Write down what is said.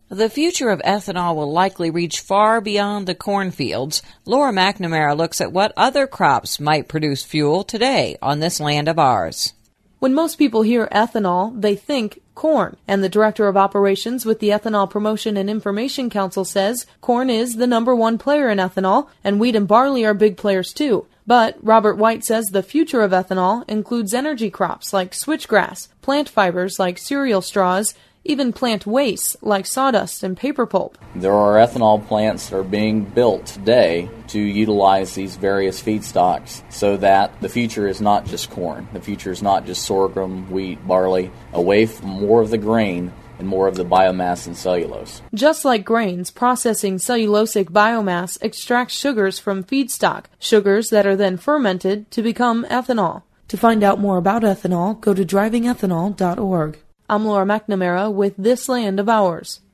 The future of ethanol will likely reach far beyond the cornfields. Laura McNamara looks at what other crops might produce fuel today on this land of ours. When most people hear ethanol, they think corn, and the Director of Operations with the Ethanol Promotion and Information Council says corn is the #1 player in ethanol, and wheat and barley are big players too. But Robert White says the future of ethanol includes energy crops like switchgrass, plant fibers like cereal straws, even plant wastes like sawdust and paper pulp. There are ethanol plants that are being built today to utilize these various feedstocks so that the future is not just corn. The future is not just sorghum, wheat, barley, away from more of the grain and more of the biomass and cellulose. Just like grains, processing cellulosic biomass extracts sugars from feedstock, sugars that are then fermented to become ethanol. To find out more about ethanol, go to drivingethanol.org. I'm Laura McNamara with This Land of Ours.